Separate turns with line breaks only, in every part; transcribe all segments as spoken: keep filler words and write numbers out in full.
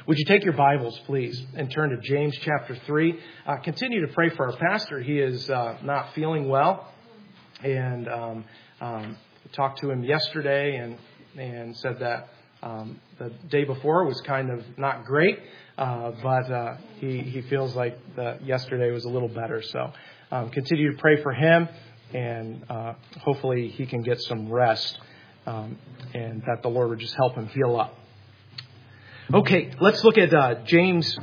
Would you take your Bibles, please, and turn to James chapter three? Uh, continue to pray for our pastor. He is uh, not feeling well, and um, um, talked to him yesterday, and and said that um, the day before was kind of not great, uh, but uh, he he feels like the, yesterday was a little better. So um, continue to pray for him, and uh, hopefully he can get some rest, um, and that the Lord would just help him heal up. Okay, let's look at uh, James,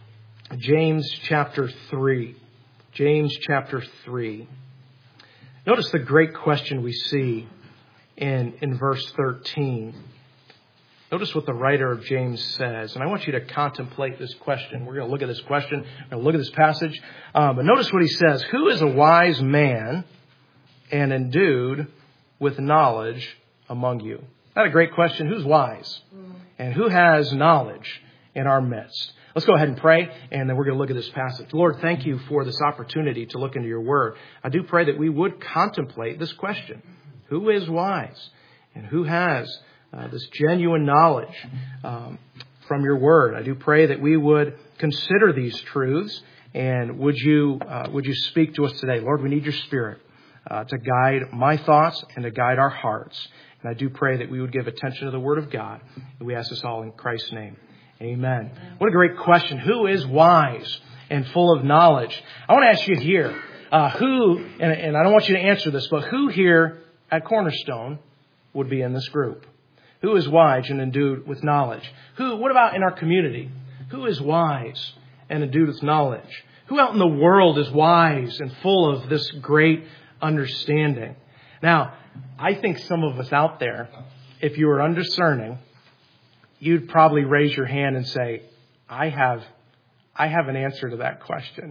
James chapter three. James chapter three. Notice the great question we see in, in verse thirteen. Notice what the writer of James says. And I want you to contemplate this question. We're going to look at this question. We're going to look at this passage. Um, but notice what he says. Who is a wise man and endued with knowledge among you? Isn't that a great question? Who's wise? And who has knowledge in our midst? Let's go ahead and pray, and then we're going to look at this passage. Lord, thank you for this opportunity to look into your word. I do pray that we would contemplate this question. Who is wise? And who has uh, this genuine knowledge um, from your word? I do pray that we would consider these truths, and would you, uh, would you speak to us today? Lord, we need your Spirit uh, to guide my thoughts and to guide our hearts. And I do pray that we would give attention to the Word of God. And we ask this all in Christ's name. Amen. What a great question. Who is wise and full of knowledge? I want to ask you here, uh, who, and, and I don't want you to answer this, but who here at Cornerstone would be in this group? Who is wise and endued with knowledge? Who? What about in our community? Who is wise and endued with knowledge? Who out in the world is wise and full of this great understanding? Now, I think some of us out there, if you were undiscerning, you'd probably raise your hand and say, I have I have an answer to that question.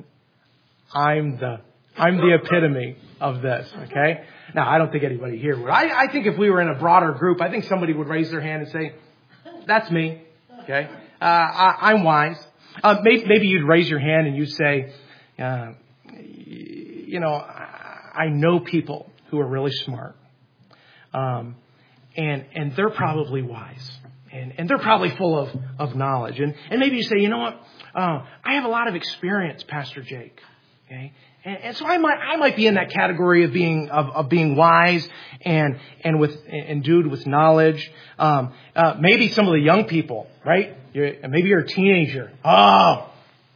I'm the I'm the epitome of this, okay? Now, I don't think anybody here would. I, I think if we were in a broader group, I think somebody would raise their hand and say, that's me, okay? Uh, I, I'm wise. Uh, maybe, maybe you'd raise your hand and you'd say, uh, you know, I know people who are really smart. Um, and, and they're probably wise, and, and they're probably full of, of knowledge. And, and maybe you say, you know what? Uh, I have a lot of experience, Pastor Jake. Okay. And, and so I might, I might be in that category of being, of, of being wise and, and with, endued with knowledge. Um, uh, maybe some of the young people, right? You're, maybe you're a teenager. Oh,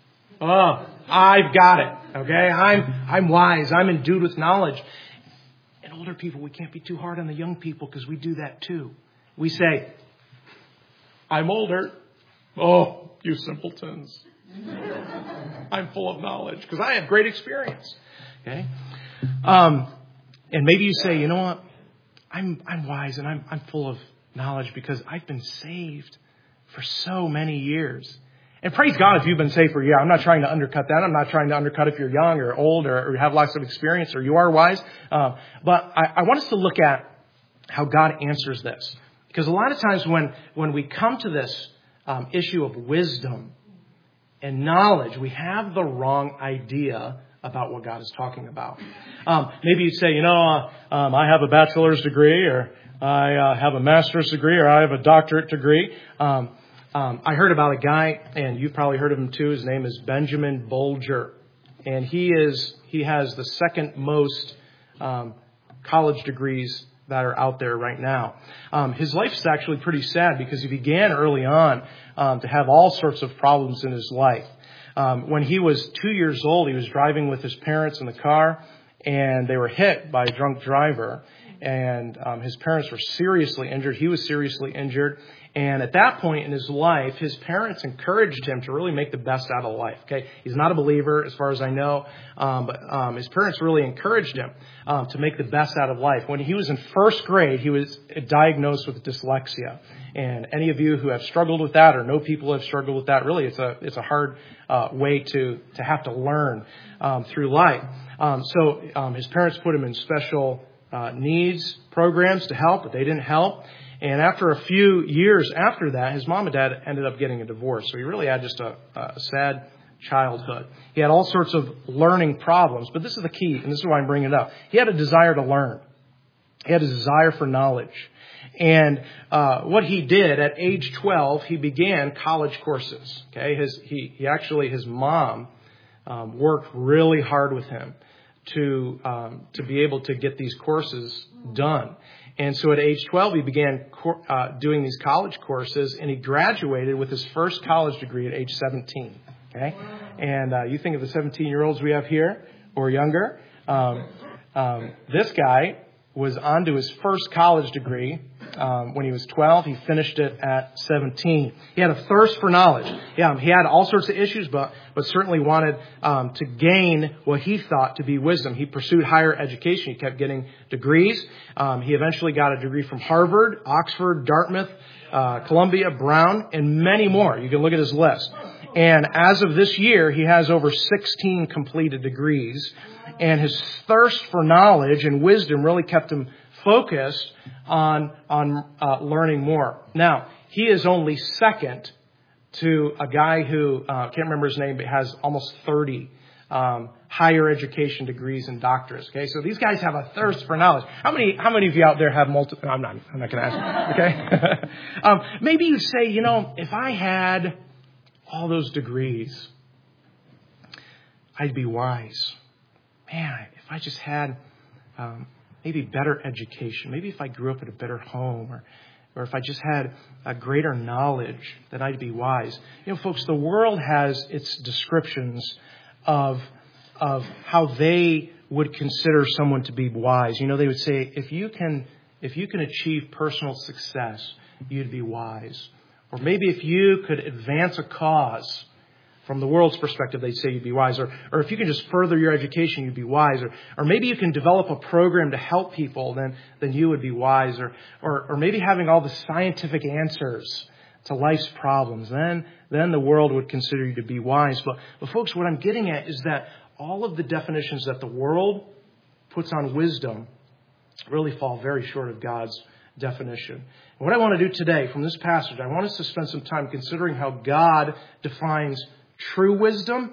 oh, I've got it. Okay. I'm, I'm wise. I'm endued with knowledge. Older people, we can't be too hard on the young people because we do that too. We say, I'm older. Oh, you simpletons. I'm full of knowledge because I have great experience. Okay. Um, and maybe you say, you know what? I'm, I'm wise and I'm, I'm full of knowledge because I've been saved for so many years. And praise God if you've been saved for a year. I'm not trying to undercut that. I'm not trying to undercut if you're young or old or, or have lots of experience or you are wise. Uh, but I, I want us to look at how God answers this. Because a lot of times when, when we come to this um, issue of wisdom and knowledge, we have the wrong idea about what God is talking about. Um, maybe you'd say, you know, uh, um, I have a bachelor's degree, or I uh, have a master's degree, or I have a doctorate degree. Um Um, I heard about a guy, and you've probably heard of him too. His name is Benjamin Bolger, and he is he has the second most um, college degrees that are out there right now. Um, his life is actually pretty sad because he began early on um, to have all sorts of problems in his life. Um, when he was two years old, he was driving with his parents in the car, and they were hit by a drunk driver. And um, his parents were seriously injured. He was seriously injured. And at that point in his life, his parents encouraged him to really make the best out of life. Okay, he's not a believer as far as I know, um, but um, his parents really encouraged him um, to make the best out of life. When he was in first grade, he was diagnosed with dyslexia. And any of you who have struggled with that or know people who have struggled with that, really, it's a it's a hard uh, way to to have to learn um, through life. Um, so um, his parents put him in special uh, needs programs to help, but they didn't help. And after a few years after that, his mom and dad ended up getting a divorce. So he really had just a, a sad childhood. He had all sorts of learning problems. But this is the key, and this is why I'm bringing it up. He had a desire to learn. He had a desire for knowledge. And uh, what he did at age twelve, he began college courses. Okay, his he, he actually his mom um, worked really hard with him to um, to be able to get these courses done. And so at age twelve, he began uh, doing these college courses, and he graduated with his first college degree at age seventeen. Okay, and uh, you think of the seventeen-year-olds we have here or younger. Um, um, this guy was on to his first college degree um, when he was twelve. He finished it at seventeen. He had a thirst for knowledge. Yeah, he had all sorts of issues, but but certainly wanted um, to gain what he thought to be wisdom. He pursued higher education. He kept getting degrees. Um, he eventually got a degree from Harvard, Oxford, Dartmouth, uh, Columbia, Brown, and many more. You can look at his list. And as of this year, he has over sixteen completed degrees. And his thirst for knowledge and wisdom really kept him focused on on uh, learning more. Now, he is only second to a guy who, uh, can't remember his name, but has almost thirty um, higher education degrees and doctorates. Okay, so these guys have a thirst for knowledge. How many How many of you out there have multiple? I'm not. I'm not going to ask. Okay, um, maybe you say, you know, if I had all those degrees, I'd be wise. Man, if I just had um, maybe better education, maybe if I grew up in a better home, or or if I just had a greater knowledge, then I'd be wise. You know, folks, the world has its descriptions of of how they would consider someone to be wise. You know, they would say, if you can if you can achieve personal success, you'd be wise. Or maybe if you could advance a cause, from the world's perspective, they'd say you'd be wise. Or, or if you can just further your education, you'd be wise. Or, or maybe you can develop a program to help people, then, then you would be wise. Or, or, or maybe having all the scientific answers to life's problems, then, then the world would consider you to be wise. But, but folks, what I'm getting at is that all of the definitions that the world puts on wisdom really fall very short of God's definition. And what I want to do today from this passage, I want us to spend some time considering how God defines true wisdom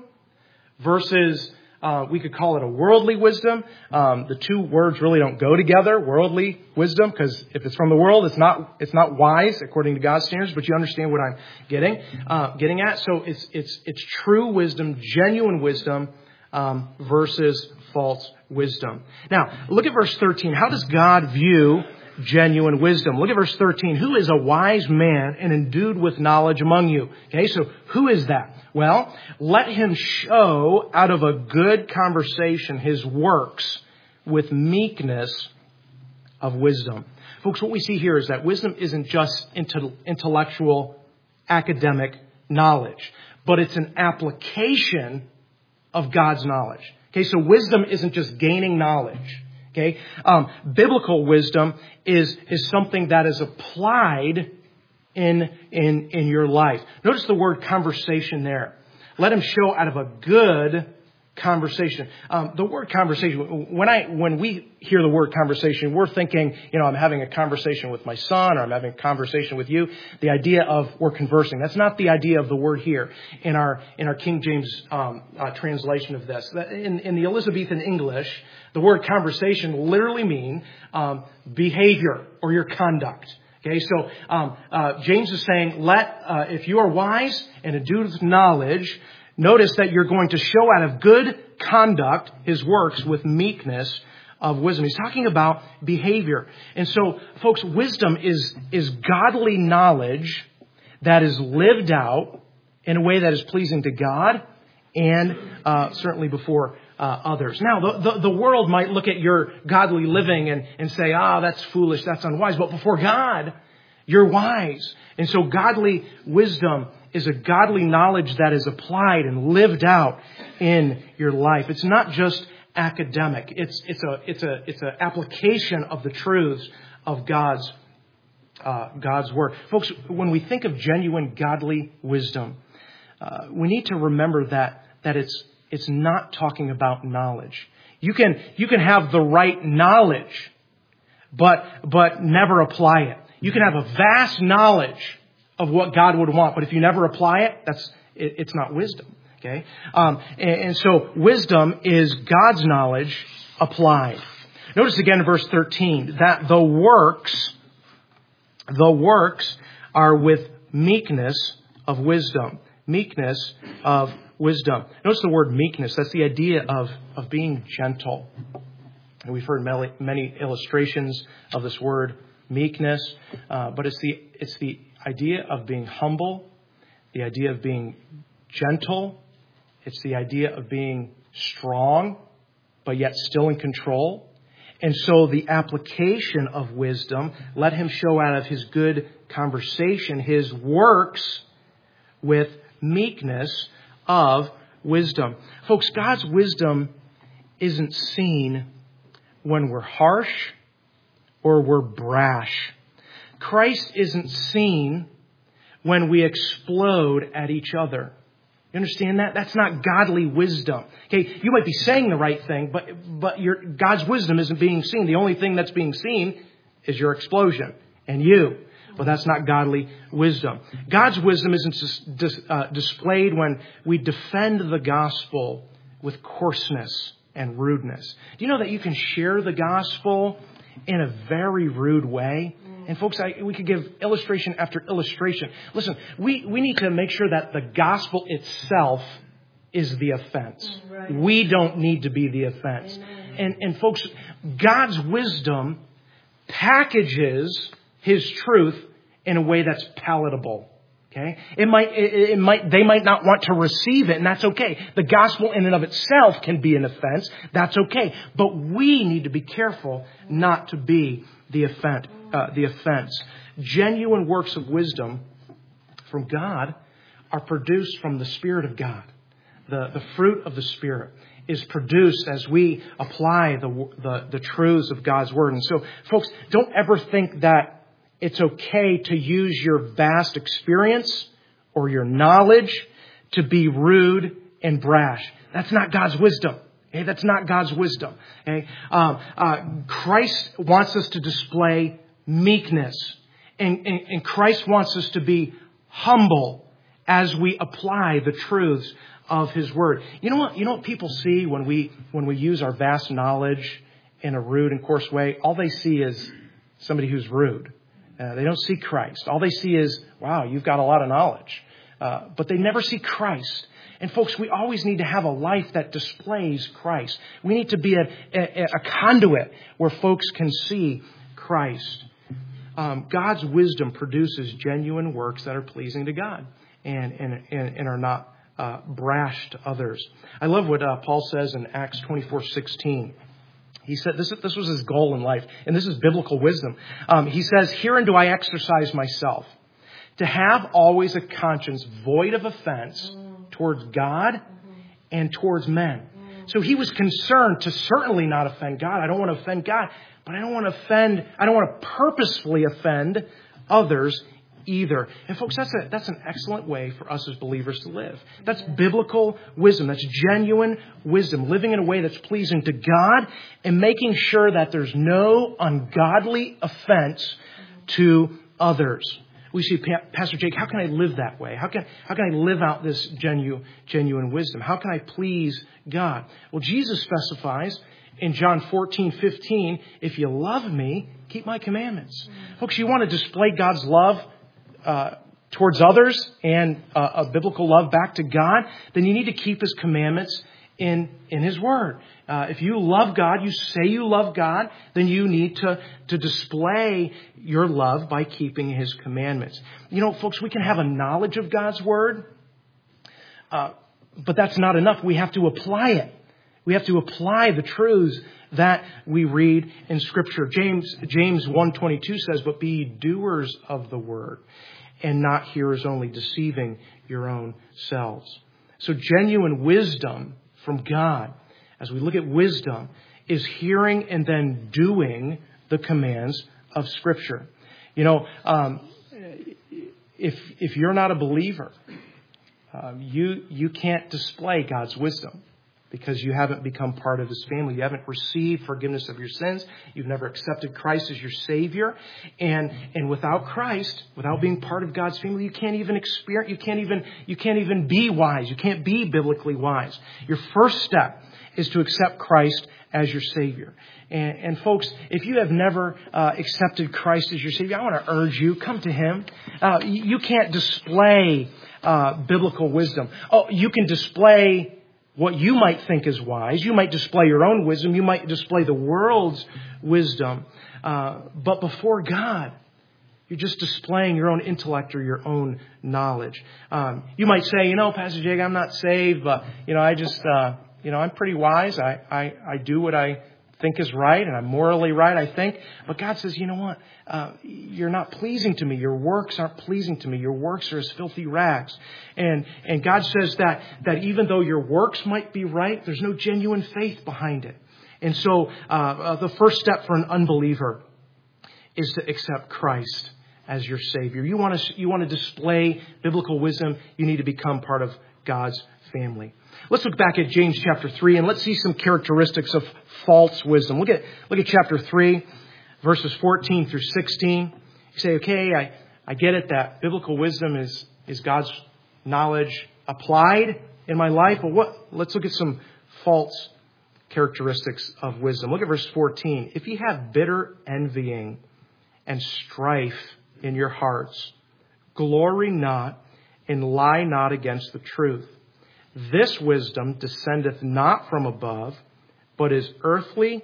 versus, uh, we could call it a worldly wisdom. Um, the two words really don't go together, worldly wisdom, because if it's from the world, it's not it's not wise according to God's standards. But you understand what I'm getting uh, getting at. So it's it's it's true wisdom, genuine wisdom um, versus false wisdom. Now look at verse thirteen. How does God view genuine wisdom? Look at verse thirteen. Who is a wise man and endued with knowledge among you? Okay, so who is that? Well, let him show out of a good conversation his works with meekness of wisdom. Folks, what we see here is that wisdom isn't just intellectual, academic knowledge, but it's an application of God's knowledge. Okay, so wisdom isn't just gaining knowledge. Okay, um, biblical wisdom is is something that is applied in in in your life. Notice the word conversation there. Let him show out of a good conversation. Um, the word conversation. When I when we hear the word conversation, we're thinking, you know, I'm having a conversation with my son, or I'm having a conversation with you. The idea of we're conversing. That's not the idea of the word here in our in our King James um, uh, translation of this. In in the Elizabethan English, the word conversation literally means um, behavior or your conduct. Okay, so um, uh, James is saying, let uh, if you are wise and endued with knowledge, notice that you're going to show out of good conduct his works with meekness of wisdom. He's talking about behavior. And so, folks, wisdom is is godly knowledge that is lived out in a way that is pleasing to God and uh, certainly before uh, others. Now, the, the, the world might look at your godly living and, and say, ah, that's foolish, that's unwise. But before God, you're wise. And so godly wisdom is a godly knowledge that is applied and lived out in your life. It's not just academic. It's it's a it's a it's an application of the truths of God's uh, God's word. Folks, when we think of genuine godly wisdom, uh, we need to remember that that it's it's not talking about knowledge. You can you can have the right knowledge, but but never apply it. You can have a vast knowledge of what God would want, but if you never apply it, that's it, it's not wisdom. Okay, um, and, and so wisdom is God's knowledge applied. Notice again in verse thirteen that the works, the works are with meekness of wisdom. Meekness of wisdom. Notice the word meekness. That's the idea of, of being gentle. And we've heard many, many illustrations of this word meekness, uh, but it's the it's the idea of being humble, the idea of being gentle. It's the idea of being strong, but yet still in control. And so the application of wisdom, let him show out of his good conversation his works with meekness of wisdom. Folks, God's wisdom isn't seen when we're harsh or we're brash. Christ isn't seen when we explode at each other. You understand that? That's not godly wisdom. Okay, you might be saying the right thing, but but your God's wisdom isn't being seen. The only thing that's being seen is your explosion and you. But that's not godly wisdom. God's wisdom isn't just dis, uh, displayed when we defend the gospel with coarseness and rudeness. Do you know that you can share the gospel in a very rude way? And folks, I, we could give illustration after illustration. Listen, we, we need to make sure that the gospel itself is the offense. Right. We don't need to be the offense. And, and folks, God's wisdom packages His truth in a way that's palatable. Okay? It might, it, it might, they might not want to receive it, and that's okay. The gospel in and of itself can be an offense. That's okay. But we need to be careful not to be the offense. Uh, the offense. Genuine works of wisdom from God are produced from the Spirit of God. The, the fruit of the Spirit is produced as we apply the, the, the truths of God's Word. And so, folks, don't ever think that it's okay to use your vast experience or your knowledge to be rude and brash. That's not God's wisdom. Okay? That's not God's wisdom. Okay? Um, uh, Christ wants us to display meekness. And, and, and Christ wants us to be humble as we apply the truths of His Word. You know what? You know what people see when we when we use our vast knowledge in a rude and coarse way? All they see is somebody who's rude. Uh, they don't see Christ. All they see is, wow, you've got a lot of knowledge. Uh, but they never see Christ. And folks, we always need to have a life that displays Christ. We need to be a, a, a conduit where folks can see Christ. Um, God's wisdom produces genuine works that are pleasing to God and, and, and, and are not uh, brash to others. I love what uh, Paul says in Acts twenty-four sixteen. He said this, this was his goal in life, and this is biblical wisdom. Um, he says, "Herein do I exercise myself, to have always a conscience void of offense towards God and towards men." So he was concerned to certainly not offend God. I don't want to offend God, but I don't want to offend, I don't want to purposefully offend others either. And folks, that's a, that's an excellent way for us as believers to live. That's biblical wisdom. That's genuine wisdom. Living in a way that's pleasing to God and making sure that there's no ungodly offense to others. We see, Pastor Jake, how can I live that way? How can, how can I live out this genuine, genuine wisdom? How can I please God? Well, Jesus specifies in John fourteen fifteen, if you love me, keep my commandments. Mm. Folks, you want to display God's love uh, towards others and uh, a biblical love back to God, then you need to keep His commandments in, in His Word. Uh, if you love God, you say you love God, then you need to, to display your love by keeping His commandments. You know, folks, we can have a knowledge of God's Word, uh, but that's not enough. We have to apply it. We have to apply the truths that we read in Scripture. James James one twenty-two says, "But be doers of the word, and not hearers only, deceiving your own selves." So genuine wisdom from God, as we look at wisdom, is hearing and then doing the commands of Scripture. You know, um, if if you're not a believer, um, you you can't display God's wisdom, because you haven't become part of His family. You haven't received forgiveness of your sins. You've never accepted Christ as your Savior. And and without Christ, without being part of God's family, you can't even experience, you can't even, you can't even be wise. You can't be biblically wise. Your first step is to accept Christ as your Savior. And, and folks, if you have never uh, accepted Christ as your Savior, I want to urge you, come to Him. Uh, you can't display uh, biblical wisdom. Oh, you can display what you might think is wise. You might display your own wisdom. You might display the world's wisdom. Uh, but before God, you're just displaying your own intellect or your own knowledge. Um, you might say, you know, Pastor Jake, I'm not saved, but, you know, I just, uh, you know, I'm pretty wise. I, I, I do what I think is right, and I'm morally right, I think. But God says, you know what? Uh, you're not pleasing to me. Your works aren't pleasing to me. Your works are as filthy rags. And, and God says that, that even though your works might be right, there's no genuine faith behind it. And so, uh, uh, the first step for an unbeliever is to accept Christ as your Savior. You want to you want to display biblical wisdom, you need to become part of God's family. Let's look back at James chapter three and let's see some characteristics of false wisdom. Look at look at chapter three, verses fourteen through sixteen. You say, okay, I, I get it that biblical wisdom is, is God's knowledge applied in my life. But what let's look at some false characteristics of wisdom. Look at verse fourteen. If you have bitter envying and strife in your hearts, glory not and lie not against the truth. This wisdom descendeth not from above, but is earthly,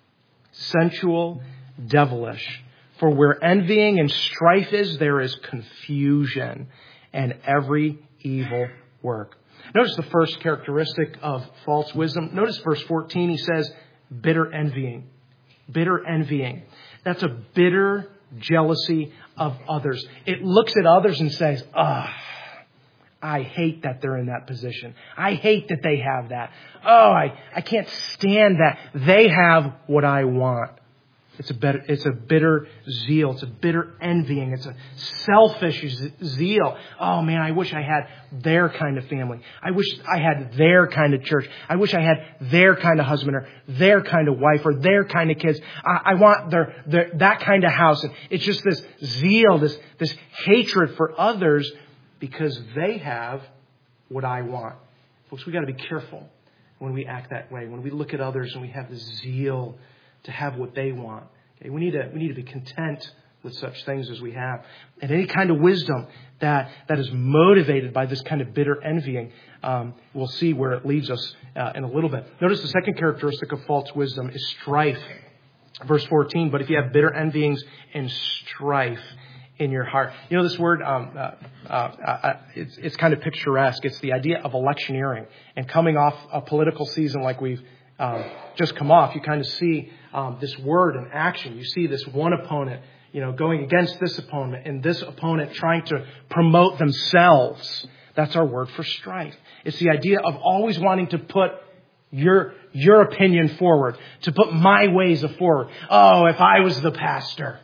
sensual, devilish. For where envying and strife is, there is confusion and every evil work. Notice the first characteristic of false wisdom. Notice verse fourteen, he says, bitter envying. Bitter envying. That's a bitter jealousy of others. It looks at others and says, ah, oh, I hate that they're in that position. I hate that they have that. Oh, I, I can't stand that. They have what I want. It's a bitter, it's a bitter zeal. It's a bitter envying. It's a selfish zeal. Oh man, I wish I had their kind of family. I wish I had their kind of church. I wish I had their kind of husband or their kind of wife or their kind of kids. I, I want their, their, that kind of house. And it's just this zeal, this, this hatred for others because they have what I want. Folks, we got to be careful when we act that way. When we look at others and we have this zeal to have what they want. Okay, we need to we need to be content with such things as we have. And any kind of wisdom that that is motivated by this kind of bitter envying, um, we'll see where it leads us uh, in a little bit. Notice the second characteristic of false wisdom is strife. Verse fourteen, but if you have bitter envyings and strife in your heart. You know, this word, um, uh, uh, uh, it's, it's kind of picturesque. It's the idea of electioneering. And coming off a political season like we've um, just come off, you kind of see um, this word in action. You see this one opponent, you know, going against this opponent and this opponent trying to promote themselves. That's our word for strife. It's the idea of always wanting to put your your opinion forward, to put my ways forward. Oh, if I was the pastor,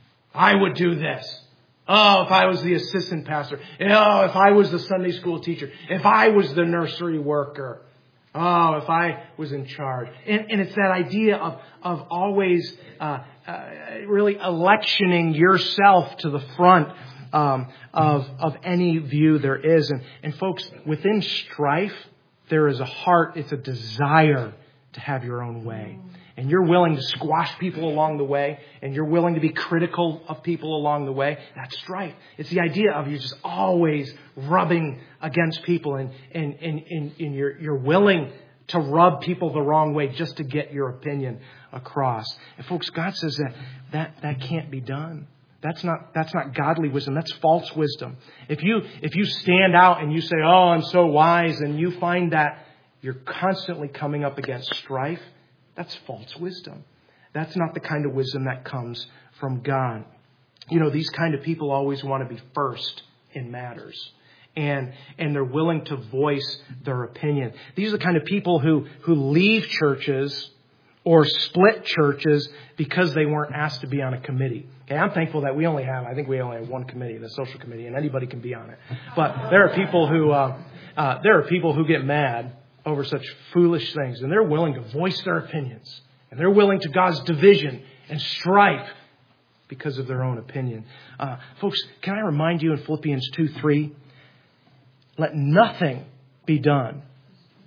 I would do this. Oh, if I was the assistant pastor. Oh, if I was the Sunday school teacher. If I was the nursery worker. Oh, if I was in charge. And, and it's that idea of, of always uh, uh, really electioning yourself to the front um, of, of any view there is. And, and folks, within strife, there is a heart, it's a desire to have your own way. And you're willing to squash people along the way, and you're willing to be critical of people along the way, that's strife. It's the idea of you just always rubbing against people, and, and, and, and, and you're, you're willing to rub people the wrong way just to get your opinion across. And folks, God says that that, that can't be done. That's not, that's not godly wisdom. That's false wisdom. If you, if you stand out and you say, oh, I'm so wise, and you find that you're constantly coming up against strife, that's false wisdom. That's not the kind of wisdom that comes from God. You know, these kind of people always want to be first in matters. And and they're willing to voice their opinion. These are the kind of people who, who leave churches or split churches because they weren't asked to be on a committee. Okay, I'm thankful that we only have, I think we only have one committee, the social committee, and anybody can be on it. But there are people who uh, uh, there are people who get mad over such foolish things, and they're willing to voice their opinions, and they're willing to cause division and strife because of their own opinion. Uh, folks, can I remind you in Philippians two three, let nothing be done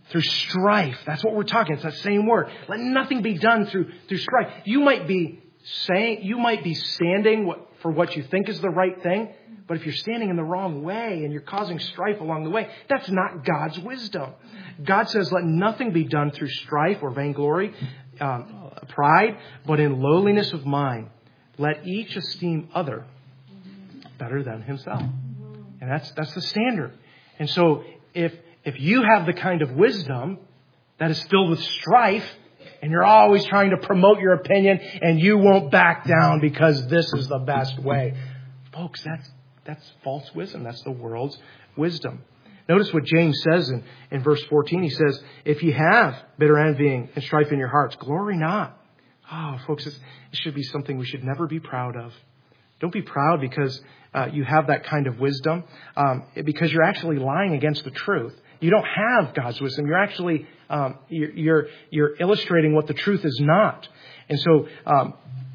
through strife. That's what we're talking. It's that same word. Let nothing be done through through strife. You might be saying, you might be standing what, for what you think is the right thing, but if you're standing in the wrong way and you're causing strife along the way, that's not God's wisdom. God says, let nothing be done through strife or vainglory, um, pride, but in lowliness of mind, let each esteem other better than himself. And that's that's the standard. And so if if you have the kind of wisdom that is filled with strife, and you're always trying to promote your opinion, and you won't back down because this is the best way, folks, that's that's false wisdom. That's the world's wisdom. Notice what James says in, in verse fourteen. He says, if you have bitter envying and strife in your hearts, glory not. Oh, folks, this, this should be something we should never be proud of. Don't be proud because uh, you have that kind of wisdom, um, because you're actually lying against the truth. You don't have God's wisdom. You're actually um, you're, you're you're illustrating what the truth is not. And so um,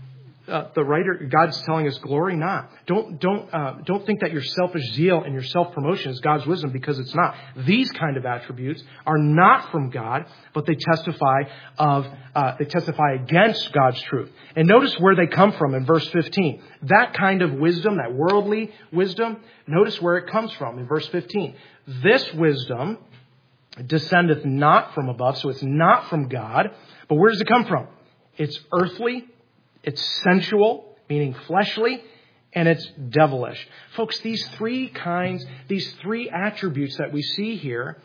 uh, the writer, God's telling us, glory not. Don't don't uh, don't think that your selfish zeal and your self-promotion is God's wisdom, because it's not. These kind of attributes are not from God, but they testify of uh, they testify against God's truth. And notice where they come from in verse fifteen. That kind of wisdom, that worldly wisdom, notice where it comes from in verse fifteen. This wisdom descendeth not from above, so it's not from God. But where does it come from? It's earthly, it's sensual, meaning fleshly, and it's devilish. Folks, these three kinds, these three attributes that we see here,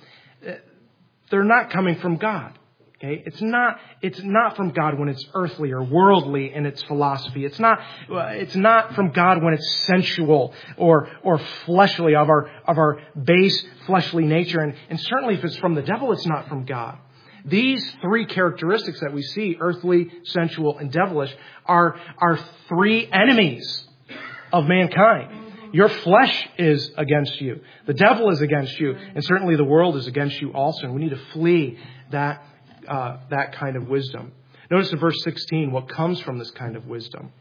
they're not coming from God. Okay, it's not. It's not from God when it's earthly or worldly in its philosophy. It's not. It's not from God when it's sensual or or fleshly of our of our base fleshly nature. And, and certainly, if it's from the devil, it's not from God. These three characteristics that we see, earthly, sensual, and devilish, are are three enemies of mankind. Your flesh is against you. The devil is against you, and certainly the world is against you also. And we need to flee that. Uh, that kind of wisdom. Notice in verse sixteen what comes from this kind of wisdom.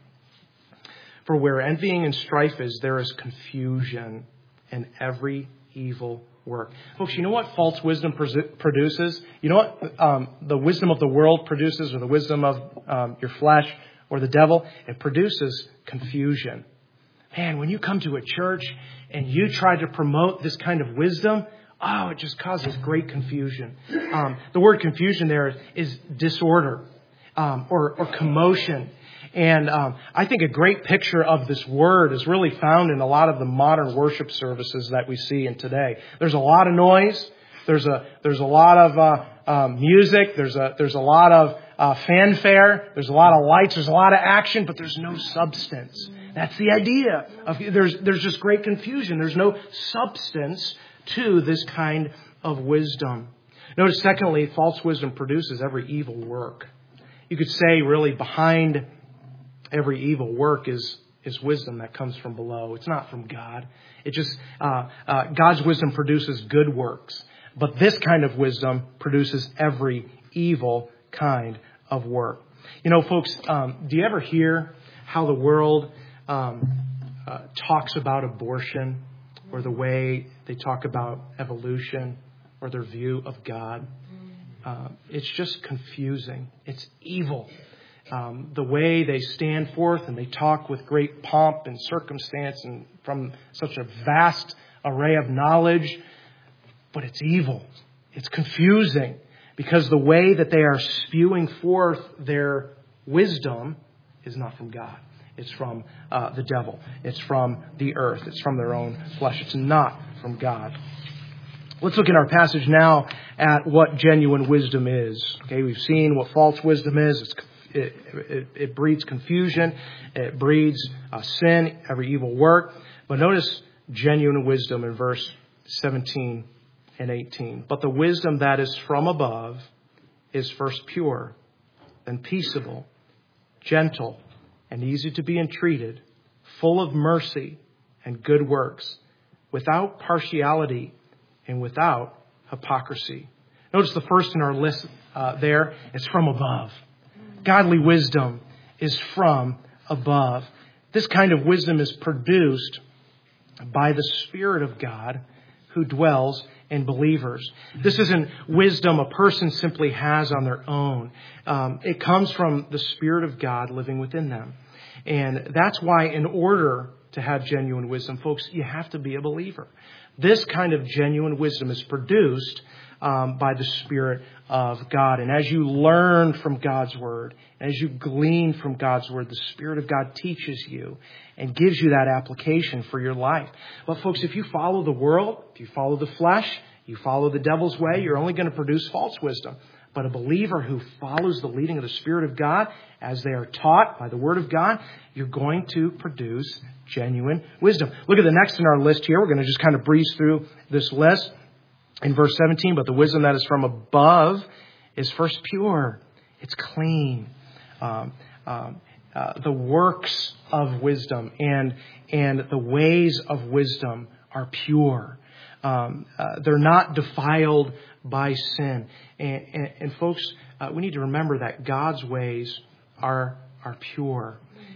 For where envying and strife is, there is confusion and every evil work. Folks, you know what false wisdom produces? You know what um, the wisdom of the world produces, or the wisdom of um, your flesh or the devil? It produces confusion. Man, when you come to a church and you try to promote this kind of wisdom, oh, it just causes great confusion. Um, the word confusion there is disorder um, or, or commotion. And um, I think a great picture of this word is really found in a lot of the modern worship services that we see in today. There's a lot of noise. There's a there's a lot of uh, um, music. There's a there's a lot of uh, fanfare. There's a lot of lights. There's a lot of action, but there's no substance. That's the idea. Of, there's there's just great confusion. There's no substance to this kind of wisdom. Notice, secondly, false wisdom produces every evil work. You could say, really, behind every evil work is is wisdom that comes from below. It's not from God. It just uh, uh, God's wisdom produces good works, but this kind of wisdom produces every evil kind of work. You know, folks, um, do you ever hear how the world um, uh, talks about abortion, or the way they talk about evolution, or their view of God? Uh, it's just confusing. It's evil. Um, the way they stand forth and they talk with great pomp and circumstance and from such a vast array of knowledge, but it's evil. It's confusing because the way that they are spewing forth their wisdom is not from God. It's from uh, the devil. It's from the earth. It's from their own flesh. It's not from God. Let's look in our passage now at what genuine wisdom is. Okay, we've seen what false wisdom is. It's, it, it, it breeds confusion. It breeds uh, sin, every evil work. But notice genuine wisdom in verse seventeen and eighteen. But the wisdom that is from above is first pure, then peaceable, gentle, and easy to be entreated, full of mercy and good works, without partiality and without hypocrisy. Notice the first in our list uh, there is from above. Godly wisdom is from above. This kind of wisdom is produced by the Spirit of God who dwells in believers. This isn't wisdom a person simply has on their own. Um, it comes from the Spirit of God living within them. And that's why in order to have genuine wisdom, folks, you have to be a believer. This kind of genuine wisdom is produced um, by the Spirit of God. And as you learn from God's Word, as you glean from God's Word, the Spirit of God teaches you and gives you that application for your life. But folks, if you follow the world, if you follow the flesh, you follow the devil's way, you're only going to produce false wisdom. But a believer who follows the leading of the Spirit of God, as they are taught by the Word of God, you're going to produce genuine wisdom. Look at the next in our list here. We're going to just kind of breeze through this list. In verse seventeen, but the wisdom that is from above is first pure. It's clean. Um, um, uh, the works of wisdom and and the ways of wisdom are pure. Um, uh, they're not defiled by sin. And, and, and folks, uh, we need to remember that God's ways are are pure,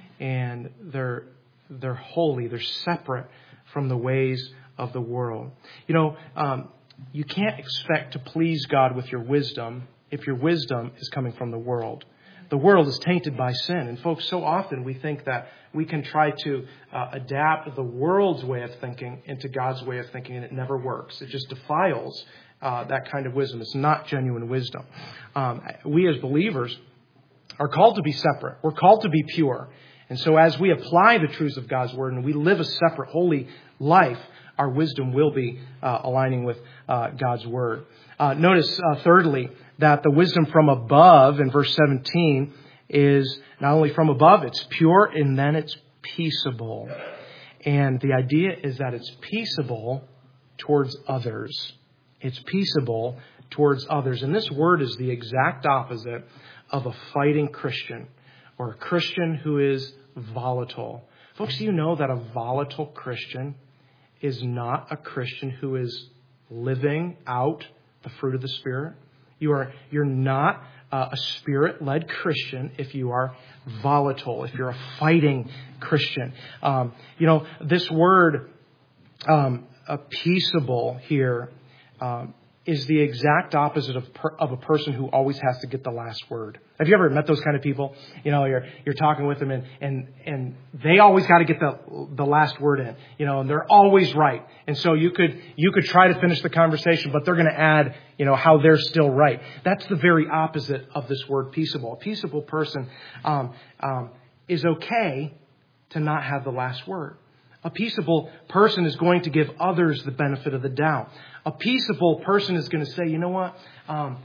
and they're they're holy. They're separate from the ways of the world. You know, um, you can't expect to please God with your wisdom if your wisdom is coming from the world. The world is tainted by sin. And folks, so often we think that we can try to uh, adapt the world's way of thinking into God's way of thinking, and it never works. It just defiles uh, that kind of wisdom. It's not genuine wisdom. Um, we as believers are called to be separate. We're called to be pure. And so as we apply the truths of God's Word and we live a separate, holy life, our wisdom will be uh, aligning with uh, God's Word. Uh, notice, uh, thirdly, that the wisdom from above in verse seventeen is not only from above, it's pure, and then it's peaceable. And the idea is that it's peaceable towards others. It's peaceable towards others. And this word is the exact opposite of a fighting Christian or a Christian who is volatile. Folks, do you know that a volatile Christian is not a Christian who is living out the fruit of the Spirit? You are, you're not uh, a Spirit-led Christian if you are volatile, if you're a fighting Christian. Um, you know, this word, um, a peaceable here, um, is the exact opposite of per, of a person who always has to get the last word. Have you ever met those kind of people? You know, you're you're talking with them and and and they always got to get the the last word in. You know, and they're always right. And so you could you could try to finish the conversation, but they're going to add, you know, how they're still right. That's the very opposite of this word peaceable. A peaceable person um, um, is okay to not have the last word. A peaceable person is going to give others the benefit of the doubt. A peaceable person is going to say, you know what, um,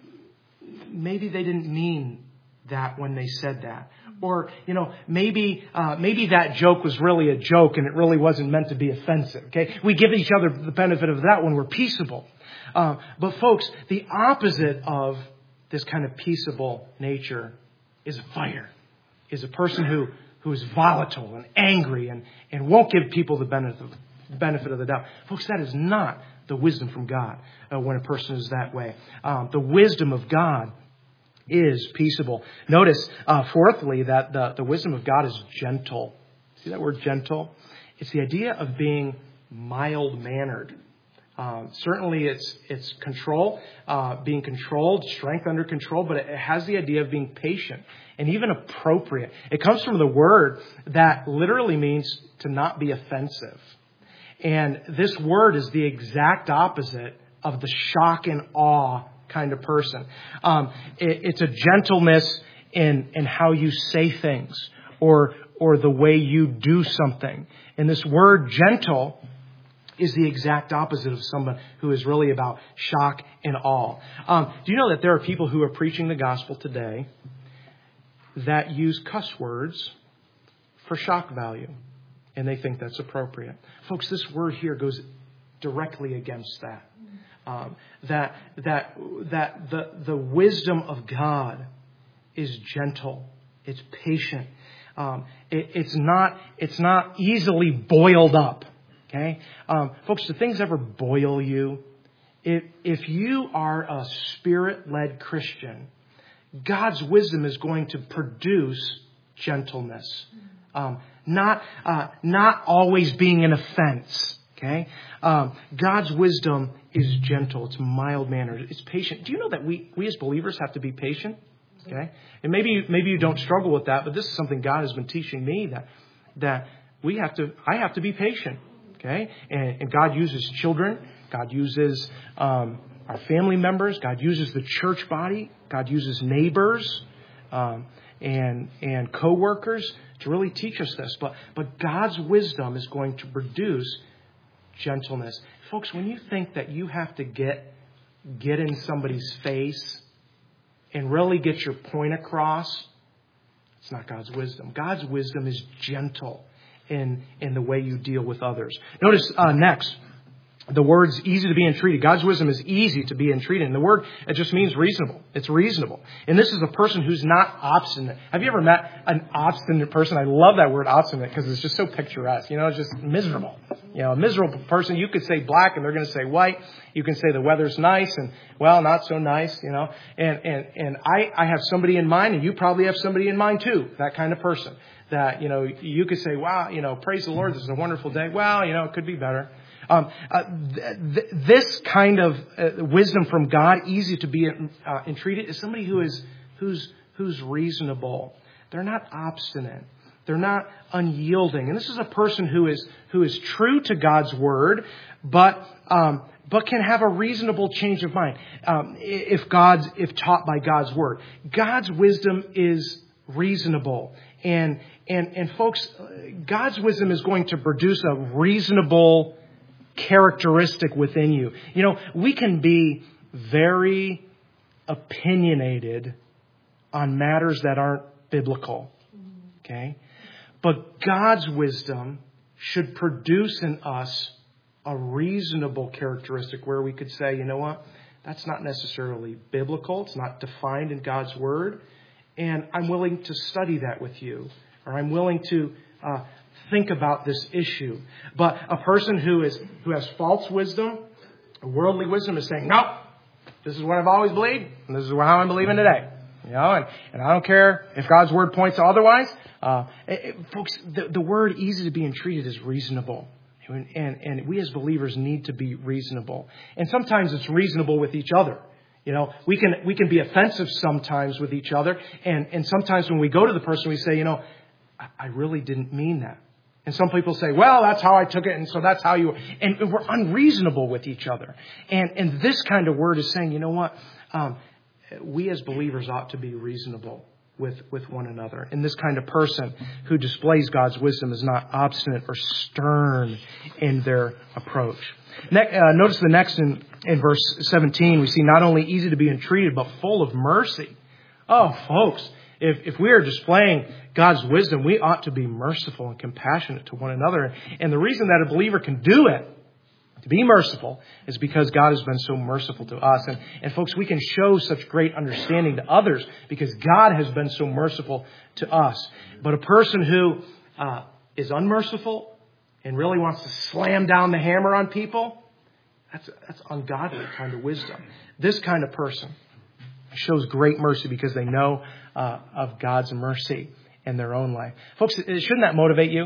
maybe they didn't mean that when they said that. Or, you know, maybe uh, maybe that joke was really a joke and it really wasn't meant to be offensive. Okay, we give each other the benefit of that when we're peaceable. Uh, but folks, the opposite of this kind of peaceable nature is a fighter, is a person who who is volatile and angry and, and won't give people the benefit of, benefit of the doubt. Folks, that is not the wisdom from God uh, when a person is that way. Um, the wisdom of God is peaceable. Notice, uh, fourthly, that the, the wisdom of God is gentle. See that word gentle? It's the idea of being mild-mannered. Um, certainly it's it's control, uh, being controlled, strength under control, but it has the idea of being patient and even appropriate. It comes from the word that literally means to not be offensive. And this word is the exact opposite of the shock and awe kind of person. Um, it, it's a gentleness in, in how you say things or or the way you do something. And this word gentle is the exact opposite of someone who is really about shock and awe. Um, do you know that there are people who are preaching the gospel today that use cuss words for shock value, and they think that's appropriate? Folks, this word here goes directly against that. Um, that that that the the wisdom of God is gentle, it's patient, um, it, it's not it's not easily boiled up. Okay, um, folks, do things ever boil you? If if you are a Spirit-led Christian, God's wisdom is going to produce gentleness, um, not uh, not always being an offense. Okay, um, God's wisdom is gentle. It's mild-mannered. It's patient. Do you know that we, we as believers have to be patient? Okay? And maybe, maybe you don't struggle with that, but this is something God has been teaching me, that, that we have to, I have to be patient. Okay? And, and God uses children. God uses um, our family members. God uses the church body. God uses neighbors um, and, and co-workers to really teach us this. But, but God's wisdom is going to produce gentleness. Folks, when you think that you have to get get in somebody's face and really get your point across, it's not God's wisdom. God's wisdom is gentle in, in the way you deal with others. Notice uh, next, the word's easy to be entreated. God's wisdom is easy to be entreated. And the word, it just means reasonable. It's reasonable. And this is a person who's not obstinate. Have you ever met an obstinate person? I love that word obstinate because it's just so picturesque. You know, it's just miserable. You know, a miserable person, you could say black and they're going to say white. You can say the weather's nice and, well, not so nice, you know. And, and, and I, I have somebody in mind, and you probably have somebody in mind too, that kind of person. That, you know, you could say, wow, you know, praise the Lord, this is a wonderful day. Well, you know, it could be better. Um, uh, th- th- this kind of uh, wisdom from God, easy to be uh, entreated, is somebody who is who's who's reasonable. They're not obstinate. They're not unyielding. And this is a person who is who is true to God's word, but um, but can have a reasonable change of mind um, if God's if taught by God's word. God's wisdom is reasonable, and and and folks, God's wisdom is going to produce a reasonable characteristic within you. You know, we can be very opinionated on matters that aren't biblical. Okay? But God's wisdom should produce in us a reasonable characteristic where we could say, you know what? That's not necessarily biblical. It's not defined in God's word. And I'm willing to study that with you. Or I'm willing to uh, think about this issue. But a person who is who has false wisdom, worldly wisdom, is saying, no, this is what I've always believed, and this is how I'm believing today. You know, and, and I don't care if God's word points otherwise. Uh, it, it, folks, the, the word easy to be entreated is reasonable. And, and, and we as believers need to be reasonable. And sometimes it's reasonable with each other. You know, we can we can be offensive sometimes with each other. And, and sometimes when we go to the person, we say, you know, I, I really didn't mean that. And some people say, well, that's how I took it, and so that's how you... And we're unreasonable with each other. And, and this kind of word is saying, you know what? Um, we as believers ought to be reasonable with, with one another. And this kind of person who displays God's wisdom is not obstinate or stern in their approach. Ne- uh, notice the next in, in verse seventeen, we see not only easy to be entreated, but full of mercy. Oh, folks, if, if we are displaying God's wisdom, we ought to be merciful and compassionate to one another. And the reason that a believer can do it, to be merciful, is because God has been so merciful to us. And, and folks, we can show such great understanding to others because God has been so merciful to us. But a person who uh, is unmerciful and really wants to slam down the hammer on people, that's, that's ungodly kind of wisdom. This kind of person shows great mercy because they know uh, of God's mercy in their own life. Folks, shouldn't that motivate you?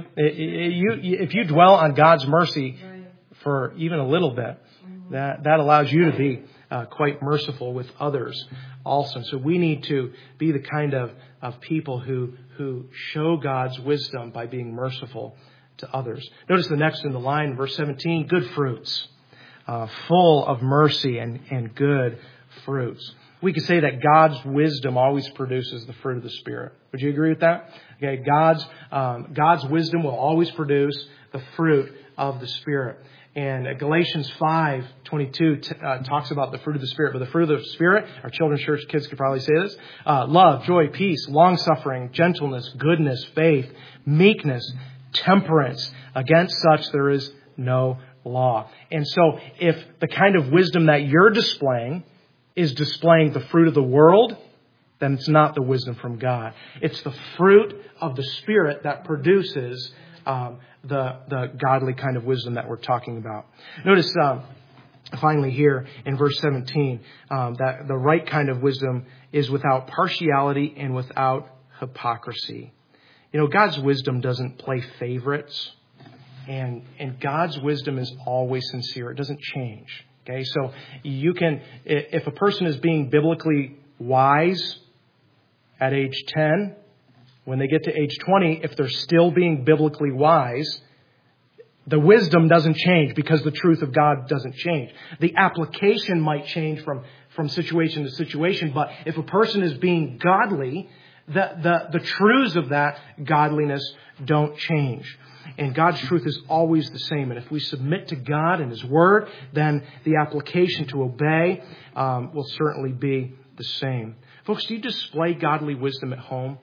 You, if you dwell on God's mercy for even a little bit, that, that allows you to be uh, quite merciful with others also. So we need to be the kind of, of people who, who show God's wisdom by being merciful to others. Notice the next in the line, verse seventeen, good fruits, uh, full of mercy and, and good fruits. We could say that God's wisdom always produces the fruit of the Spirit. Would you agree with that? Okay, God's um, God's wisdom will always produce the fruit of the Spirit. And Galatians five twenty-two t- uh, talks about the fruit of the Spirit. But the fruit of the Spirit, our children's church kids could probably say this, uh, love, joy, peace, long-suffering, gentleness, goodness, faith, meekness, temperance. Against such there is no law. And so if the kind of wisdom that you're displaying is displaying the fruit of the world, then it's not the wisdom from God. It's the fruit of the Spirit that produces um, the the godly kind of wisdom that we're talking about. Notice um, finally here in verse seventeen um, that the right kind of wisdom is without partiality and without hypocrisy. You know, God's wisdom doesn't play favorites, and and God's wisdom is always sincere. It doesn't change. Okay, so you can, if a person is being biblically wise at age ten, when they get to age twenty, if they're still being biblically wise, the wisdom doesn't change because the truth of God doesn't change. The application might change from, from situation to situation, but if a person is being godly, the, the, the truths of that godliness don't change. And God's truth is always the same. And if we submit to God and His Word, then the application to obey um, will certainly be the same. Folks, do you display godly wisdom at home?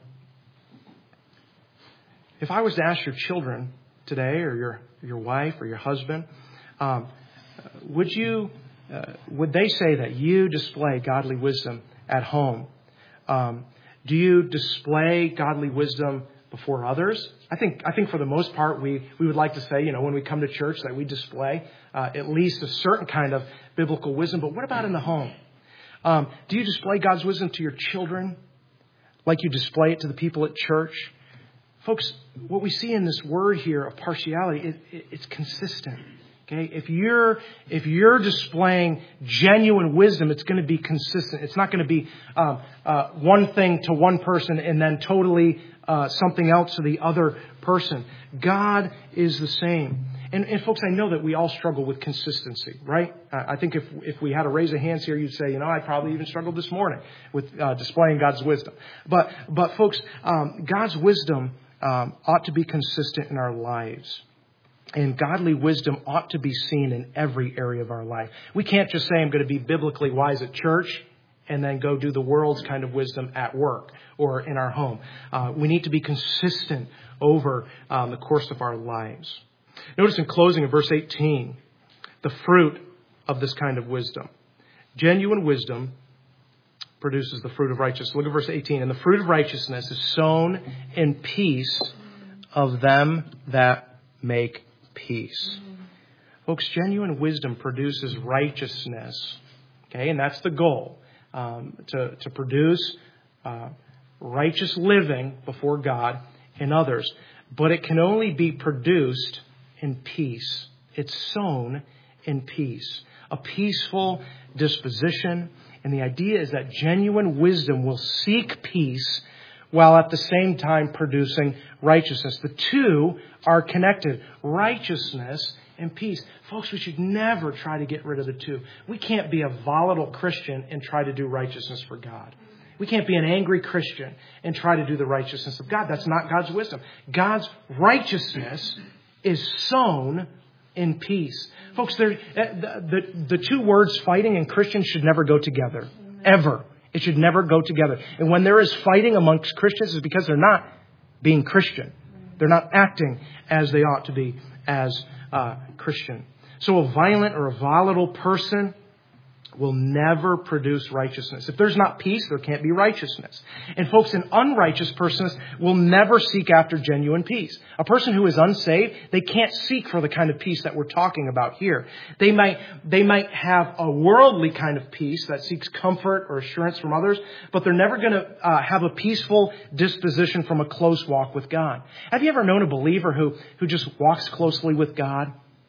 If I was to ask your children today, or your your wife or your husband, um, would you uh, would they say that you display godly wisdom at home? Um, do you display godly wisdom before others? I think I think for the most part we we would like to say, you know, when we come to church that we display uh, at least a certain kind of biblical wisdom. But what about in the home? Um, do you display God's wisdom to your children like you display it to the people at church? Folks, what we see in this word here of partiality, it, it, it's consistent. Okay, if you're if you're displaying genuine wisdom, it's going to be consistent. It's not going to be um, uh, one thing to one person and then totally uh, something else to the other person. God is the same. And, and folks, I know that we all struggle with consistency, right? Uh, I think if if we had a raise of hands here, you'd say, you know, I probably even struggled this morning with uh, displaying God's wisdom. But but folks, um, God's wisdom um, ought to be consistent in our lives. And godly wisdom ought to be seen in every area of our life. We can't just say I'm going to be biblically wise at church and then go do the world's kind of wisdom at work or in our home. Uh, we need to be consistent over um, the course of our lives. Notice in closing in verse eighteen, the fruit of this kind of wisdom. Genuine wisdom produces the fruit of righteousness. Look at verse eighteen. And the fruit of righteousness is sown in peace of them that make peace. Mm-hmm. Folks, genuine wisdom produces righteousness. Okay, and that's the goal. Um, to, to produce uh, righteous living before God and others. But it can only be produced in peace. It's sown in peace. A peaceful disposition. And the idea is that genuine wisdom will seek peace while at the same time producing righteousness. The two are connected. Righteousness and peace. Folks, we should never try to get rid of the two. We can't be a volatile Christian and try to do righteousness for God. We can't be an angry Christian and try to do the righteousness of God. That's not God's wisdom. God's righteousness is sown in peace. Folks, the, the, the two words fighting and Christian should never go together. Ever. It should never go together. And when there is fighting amongst Christians, it's because they're not being Christian. They're not acting as they ought to be as uh, Christian. So a violent or a volatile person will never produce righteousness. If there's not peace, there can't be righteousness. And folks, an unrighteous person will never seek after genuine peace. A person who is unsaved, they can't seek for the kind of peace that we're talking about here. They might, they might have a worldly kind of peace that seeks comfort or assurance from others, but they're never going to uh, have a peaceful disposition from a close walk with God. Have you ever known a believer who, who just walks closely with God?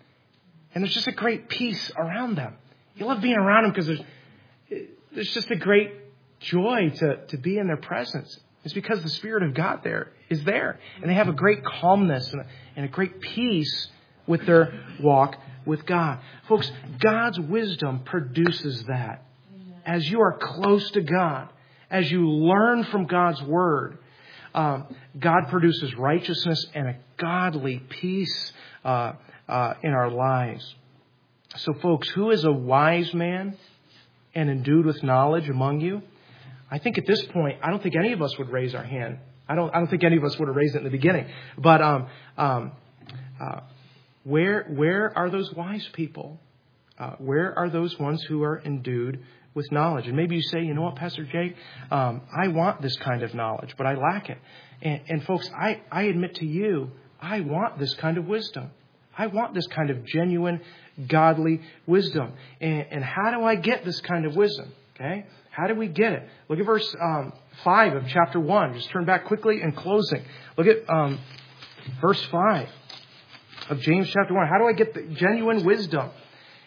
And there's just a great peace around them. You love being around them because there's, there's just a great joy to, to be in their presence. It's because the Spirit of God there is there. And they have a great calmness and a, and a great peace with their walk with God. Folks, God's wisdom produces that. As you are close to God, as you learn from God's Word, um, God produces righteousness and a godly peace uh, uh, in our lives. So, folks, who is a wise man and endued with knowledge among you? I think at this point, I don't think any of us would raise our hand. I don't. I don't think any of us would have raised it in the beginning. But um, um, uh, where where are those wise people? Uh, where are those ones who are endued with knowledge? And maybe you say, you know what, Pastor Jake, um, I want this kind of knowledge, but I lack it. And, and folks, I, I admit to you, I want this kind of wisdom. I want this kind of genuine, godly wisdom. And, and how do I get this kind of wisdom? Okay, how do we get it? Look at verse um, five of chapter one. Just turn back quickly in closing. Look at um, verse five of James chapter one. How do I get the genuine wisdom?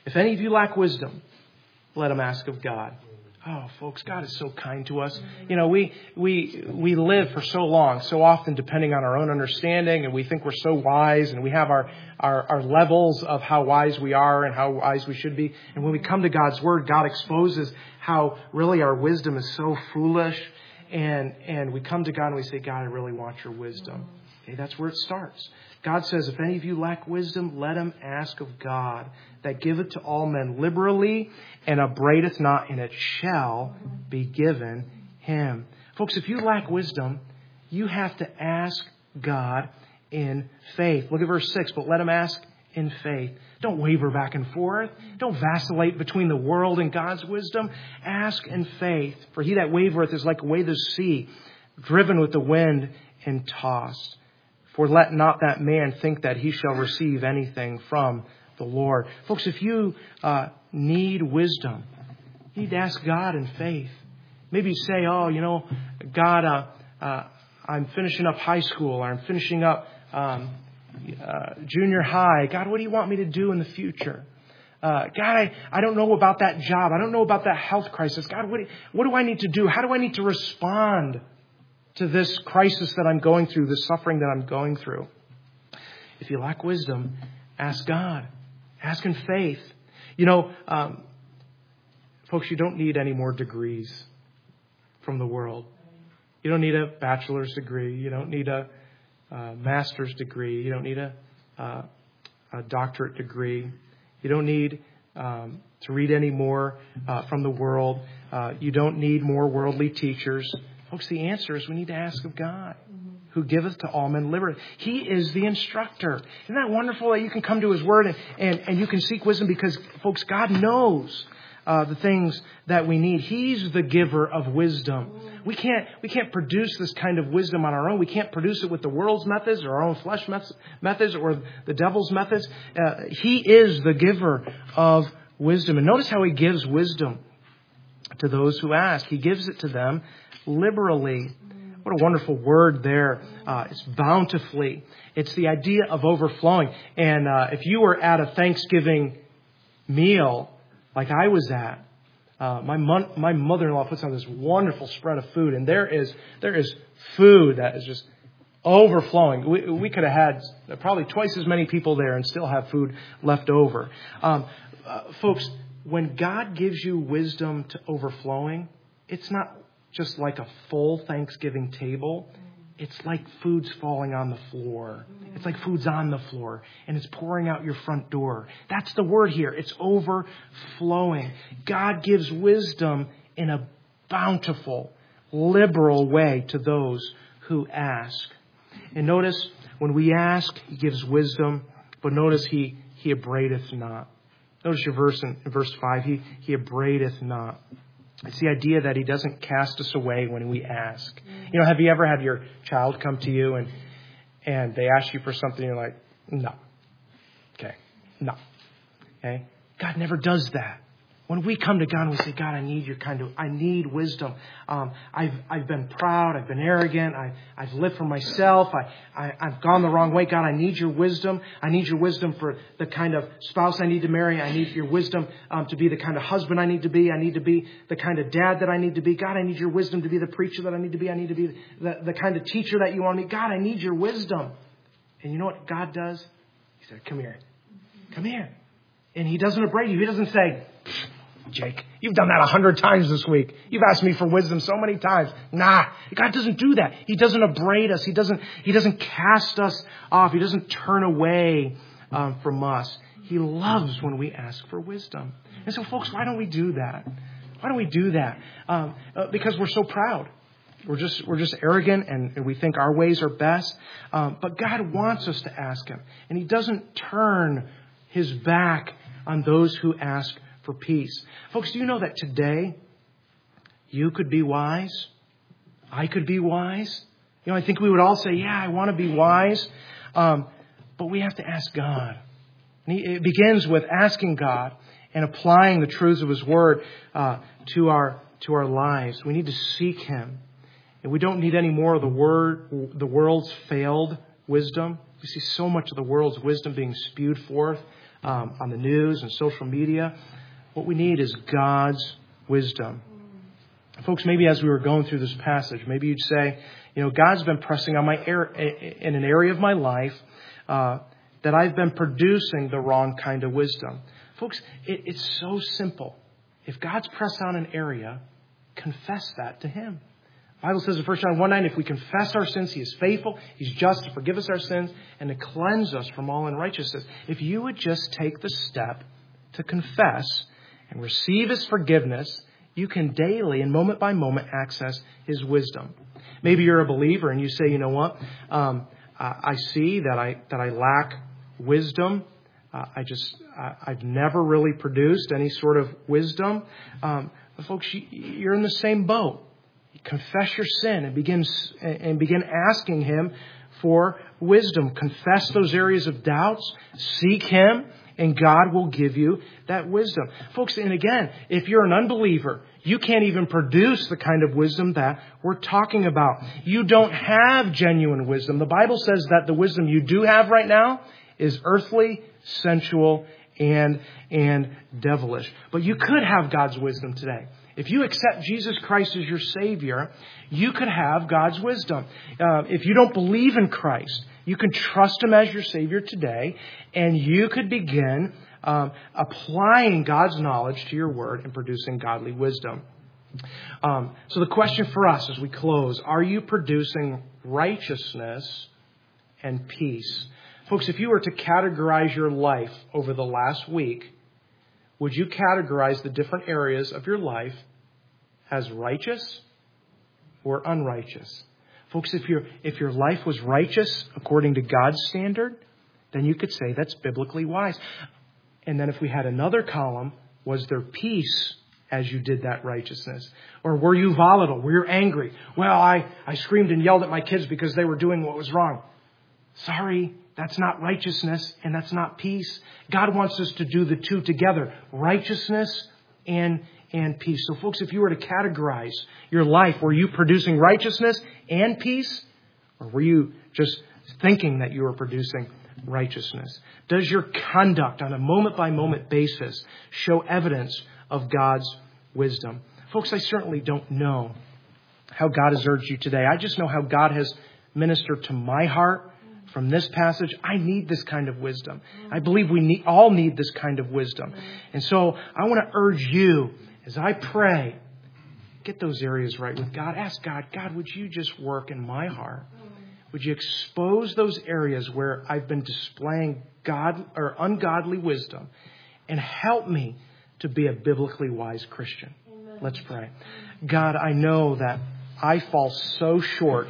If any of you lack wisdom, let him ask of God. Oh, folks, God is so kind to us. You know, we we we live for so long, so often depending on our own understanding, and we think we're so wise, and we have our, our, our levels of how wise we are and how wise we should be. And when we come to God's Word, God exposes how really our wisdom is so foolish. And and we come to God and we say, God, I really want your wisdom. Okay, that's where it starts. God says, if any of you lack wisdom, let him ask of God, that giveth to all men liberally and upbraideth not, and it shall be given him. Folks, if you lack wisdom, you have to ask God in faith. Look at verse six, but let him ask in faith. Don't waver back and forth. Don't vacillate between the world and God's wisdom. Ask in faith. For he that wavereth is like a wave of the sea, driven with the wind and tossed. For let not that man think that he shall receive anything from the Lord. Folks, if you uh, need wisdom, you need to ask God in faith. Maybe you say, oh, you know, God, uh, uh, I'm finishing up high school, or I'm finishing up um, uh, junior high. God, what do you want me to do in the future? Uh, God, I, I don't know about that job. I don't know about that health crisis. God, what, what do I need to do? How do I need to respond to this crisis that I'm going through, this suffering that I'm going through? If you lack wisdom, ask God. Ask in faith. You know, um, folks, you don't need any more degrees from the world. You don't need a bachelor's degree. You don't need a, a master's degree. You don't need a, a, a doctorate degree. You don't need um, to read any more uh, from the world. Uh, you don't need more worldly teachers. Folks, the answer is we need to ask of God, who giveth to all men liberty. He is the instructor. Isn't that wonderful that you can come to his word and, and, and you can seek wisdom because, folks, God knows uh, the things that we need. He's the giver of wisdom. We can't we can't produce this kind of wisdom on our own. We can't produce it with the world's methods or our own flesh methods or the devil's methods. Uh, he is the giver of wisdom. And notice how he gives wisdom to those who ask. He gives it to them liberally. What a wonderful word there. Uh, it's bountifully. It's the idea of overflowing. And uh, if you were at a Thanksgiving meal like I was at, uh, my mon- my mother-in-law puts on this wonderful spread of food, and there is there is food that is just overflowing. We, we could have had probably twice as many people there and still have food left over. Um, uh, folks, when God gives you wisdom to overflowing, it's not just like a full Thanksgiving table. It's like food's falling on the floor. It's like food's on the floor and it's pouring out your front door. That's the word here. It's overflowing. God gives wisdom in a bountiful, liberal way to those who ask. And notice when we ask, he gives wisdom, but notice he, he abradeth not. Notice your verse in, in verse five. He, he abradeth not. It's the idea that he doesn't cast us away when we ask. You know, have you ever had your child come to you and and they ask you for something and you're like, no. Okay. No. Okay. God never does that. When we come to God and we say, God, I need your kind of, I need wisdom. Um, I've I've been proud. I've been arrogant. I, I've lived for myself. I, I, I've gone the wrong way. God, I need your wisdom. I need your wisdom for the kind of spouse I need to marry. I need your wisdom um, to be the kind of husband I need to be. I need to be the kind of dad that I need to be. God, I need your wisdom to be the preacher that I need to be. I need to be the, the kind of teacher that you want me. God, I need your wisdom. And you know what God does? He said, come here. Come here. And he doesn't abrade you. He doesn't say, Jake, you've done that a hundred times this week. You've asked me for wisdom so many times. Nah, God doesn't do that. He doesn't abrade us. He doesn't, he doesn't cast us off. He doesn't turn away um, from us. He loves when we ask for wisdom. And so, folks, why don't we do that? Why don't we do that? Um, uh, because we're so proud. We're just we're just arrogant and, and we think our ways are best. Um, but God wants us to ask him. And he doesn't turn his back on those who ask for peace. Folks, do you know that today you could be wise? I could be wise. You know, I think we would all say, yeah, I want to be wise. Um, but we have to ask God. And he, it begins with asking God and applying the truths of his word uh, to our to our lives. We need to seek him. And we don't need any more of the word, the world's failed wisdom. We see so much of the world's wisdom being spewed forth um, on the news and social media. What we need is God's wisdom. Folks, maybe as we were going through this passage, maybe you'd say, you know, God's been pressing on my air, in an area of my life uh, that I've been producing the wrong kind of wisdom. Folks, it, it's so simple. If God's pressed on an area, confess that to Him. The Bible says in First John one nine, if we confess our sins, He is faithful, He's just to forgive us our sins and to cleanse us from all unrighteousness. If you would just take the step to confess and receive His forgiveness, you can daily and moment by moment access His wisdom. Maybe you're a believer and you say, you know what, um, I see that I that I lack wisdom. Uh, I just, uh, I've never really produced any sort of wisdom. Um, but folks, you, you're in the same boat. You confess your sin and begin, and begin asking Him for wisdom. Confess those areas of doubts. Seek Him, and God will give you that wisdom. Folks, and again, if you're an unbeliever, you can't even produce the kind of wisdom that we're talking about. You don't have genuine wisdom. The Bible says that the wisdom you do have right now is earthly, sensual, and and devilish. But you could have God's wisdom today. If you accept Jesus Christ as your Savior, you could have God's wisdom. Uh, if you don't believe in Christ, you can trust Him as your Savior today, and you could begin um, applying God's knowledge to your word and producing godly wisdom. Um, so the question for us as we close, are you producing righteousness and peace? Folks, if you were to categorize your life over the last week, would you categorize the different areas of your life as righteous or unrighteous? Folks, if your if your life was righteous according to God's standard, then you could say that's biblically wise. And then if we had another column, was there peace as you did that righteousness? Or were you volatile? Were you angry? Well, I, I screamed and yelled at my kids because they were doing what was wrong. Sorry, that's not righteousness and that's not peace. God wants us to do the two together, righteousness and, and peace. So folks, if you were to categorize your life, were you producing righteousness and peace? Or were you just thinking that you were producing righteousness? Does your conduct on a moment-by-moment basis show evidence of God's wisdom? Folks, I certainly don't know how God has urged you today. I just know how God has ministered to my heart from this passage. I need this kind of wisdom. I believe we need, all need this kind of wisdom. And so I want to urge you, as I pray, get those areas right with God. Ask God, God, would you just work in my heart? Would you expose those areas where I've been displaying God or ungodly wisdom and help me to be a biblically wise Christian? Amen. Let's pray. God, I know that I fall so short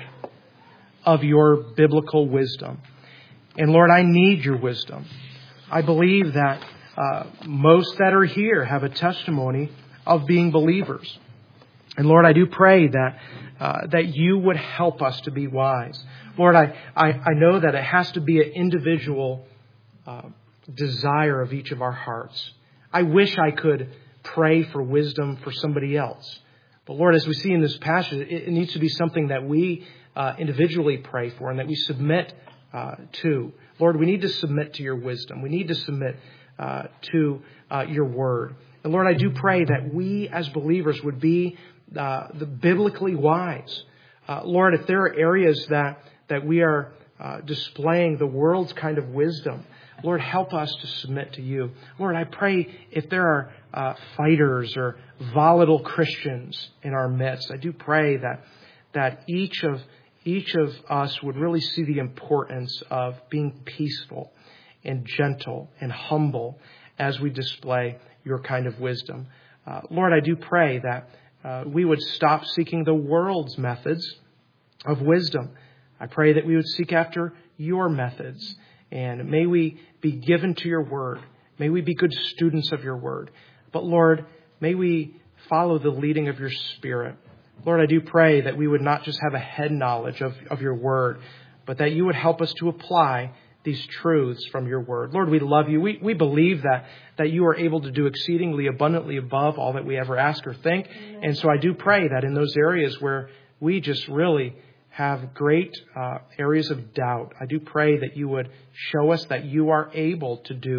of your biblical wisdom. And Lord, I need your wisdom. I believe that uh, most that are here have a testimony of being believers. And Lord, I do pray that uh, that you would help us to be wise. Lord, I, I, I know that it has to be an individual uh, desire of each of our hearts. I wish I could pray for wisdom for somebody else. But Lord, as we see in this passage, it, it needs to be something that we uh, individually pray for and that we submit uh, to. Lord, we need to submit to your wisdom. We need to submit uh, to uh, your word. And Lord, I do pray that we as believers would be uh, the biblically wise. Uh, Lord, if there are areas that, that we are uh, displaying the world's kind of wisdom, Lord, help us to submit to you. Lord, I pray if there are uh, fighters or volatile Christians in our midst, I do pray that that each of each of us would really see the importance of being peaceful and gentle and humble as we display your kind of wisdom. Uh, Lord, I do pray that uh, we would stop seeking the world's methods of wisdom. I pray that we would seek after your methods. And may we be given to your word. May we be good students of your word. But Lord, may we follow the leading of your Spirit. Lord, I do pray that we would not just have a head knowledge of, of your word, but that you would help us to apply these truths from your word. Lord, we love you. We, we believe that, that you are able to do exceedingly abundantly above all that we ever ask or think. Amen. And so I do pray that in those areas where we just really have great uh, areas of doubt, I do pray that you would show us that you are able to do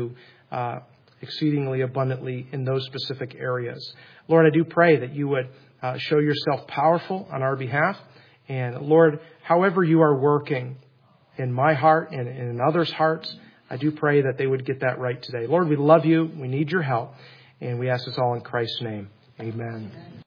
uh, exceedingly abundantly in those specific areas. Lord, I do pray that you would uh, show yourself powerful on our behalf. And Lord, however you are working in my heart and in others' hearts, I do pray that they would get that right today. Lord, we love you. We need your help. And we ask this all in Christ's name. Amen.